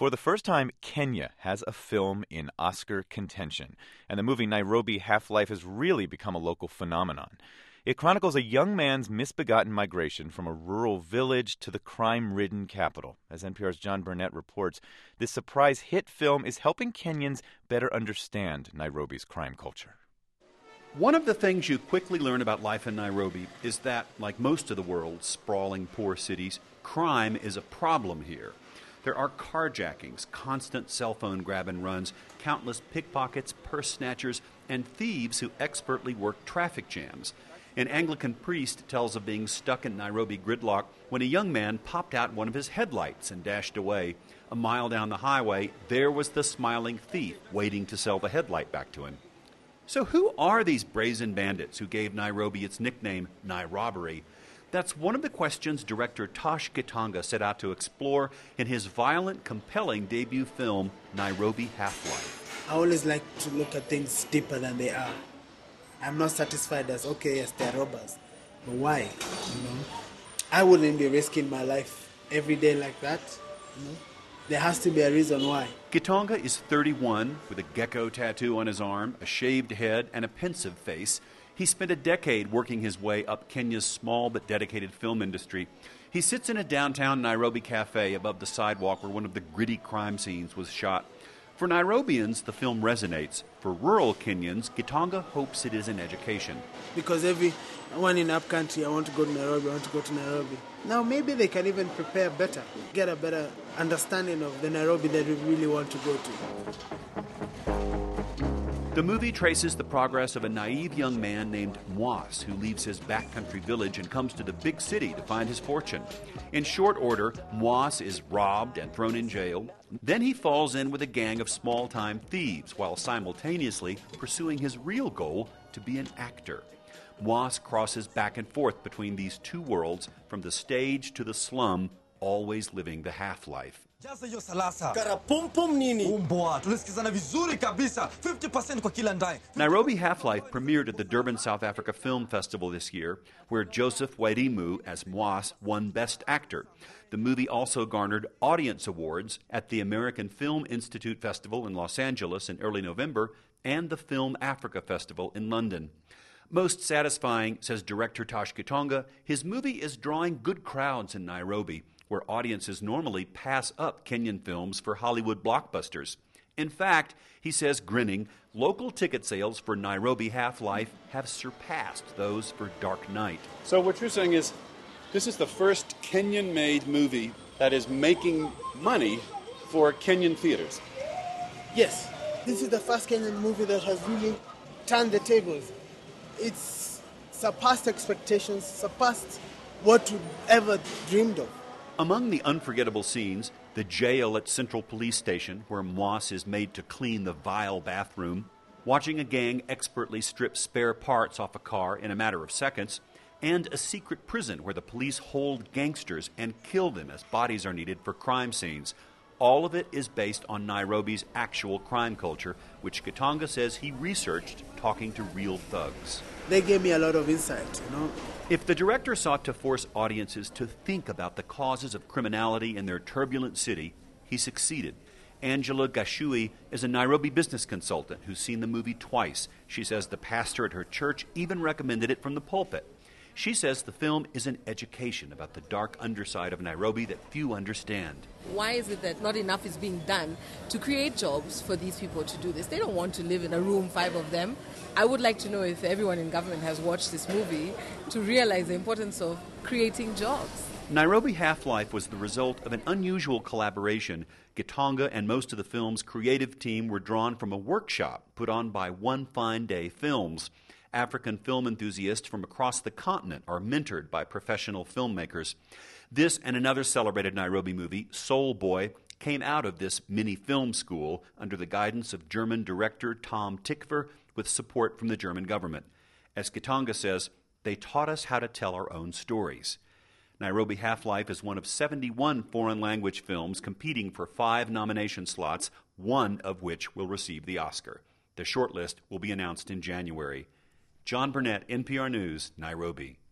For the first time, Kenya has a film in Oscar contention, and the movie Nairobi Half-Life has really become a local phenomenon. It chronicles a young man's misbegotten migration from a rural village to the crime-ridden capital. As NPR's John Burnett reports, this surprise hit film is helping Kenyans better understand Nairobi's crime culture. One of the things you quickly learn about life in Nairobi is that, like most of the world's sprawling poor cities, crime is a problem here. There are carjackings, constant cell phone grab and runs, countless pickpockets, purse snatchers, and thieves who expertly work traffic jams. An Anglican priest tells of being stuck in Nairobi gridlock when a young man popped out one of his headlights and dashed away. A mile down the highway, there was the smiling thief waiting to sell the headlight back to him. So who are these brazen bandits who gave Nairobi its nickname, Nairobbery? That's one of the questions director Tosh Gitanga set out to explore in his violent, compelling debut film, Nairobi Half-Life. I always like to look at things deeper than they are. I'm not satisfied as, okay, yes, they're robbers. But why? You know? I wouldn't be risking my life every day like that. You know? There has to be a reason why. Gitanga is 31, with a gecko tattoo on his arm, a shaved head, and a pensive face. He spent a decade working his way up Kenya's small but dedicated film industry. He sits in a downtown Nairobi cafe above the sidewalk where one of the gritty crime scenes was shot. For Nairobians, the film resonates. For rural Kenyans, Gitanga hopes it is an education. Because everyone in up country, I want to go to Nairobi. Now maybe they can even prepare better, get a better understanding of the Nairobi that we really want to go to. The movie traces the progress of a naive young man named Mwasi who leaves his backcountry village and comes to the big city to find his fortune. In short order, Mwasi is robbed and thrown in jail. Then he falls in with a gang of small-time thieves while simultaneously pursuing his real goal to be an actor. Mwasi crosses back and forth between these two worlds, from the stage to the slum, always living the half-life. Nairobi Half-Life premiered at the Durban South Africa Film Festival this year, where Joseph Wairimu as Mwasi won Best Actor. The movie also garnered audience awards at the American Film Institute Festival in Los Angeles in early November and the Film Africa Festival in London. Most satisfying, says director Tosh Gitanga, his movie is drawing good crowds in Nairobi, where audiences normally pass up Kenyan films for Hollywood blockbusters. In fact, he says, grinning, local ticket sales for Nairobi Half-Life have surpassed those for Dark Knight. So what you're saying is, this is the first Kenyan-made movie that is making money for Kenyan theaters? Yes, this is the first Kenyan movie that has really turned the tables. It's surpassed expectations, surpassed what we ever dreamed of. Among the unforgettable scenes, the jail at Central Police Station, where Mwasi is made to clean the vile bathroom, watching a gang expertly strip spare parts off a car in a matter of seconds, and a secret prison where the police hold gangsters and kill them as bodies are needed for crime scenes. All of it is based on Nairobi's actual crime culture, which Gitanga says he researched talking to real thugs. They gave me a lot of insight, you know. If the director sought to force audiences to think about the causes of criminality in their turbulent city, he succeeded. Angela Gashui is a Nairobi business consultant who's seen the movie twice. She says the pastor at her church even recommended it from the pulpit. She says the film is an education about the dark underside of Nairobi that few understand. Why is it that not enough is being done to create jobs for these people to do this? They don't want to live in a room, 5 of them. I would like to know if everyone in government has watched this movie to realize the importance of creating jobs. Nairobi Half-Life was the result of an unusual collaboration. Gitanga and most of the film's creative team were drawn from a workshop put on by One Fine Day Films. African film enthusiasts from across the continent are mentored by professional filmmakers. This and another celebrated Nairobi movie, Soul Boy, came out of this mini film school under the guidance of German director Tom Tykwer with support from the German government. As Gitanga says, they taught us how to tell our own stories. Nairobi Half-Life is one of 71 foreign language films competing for 5 nomination slots, one of which will receive the Oscar. The shortlist will be announced in January. John Burnett, NPR News, Nairobi.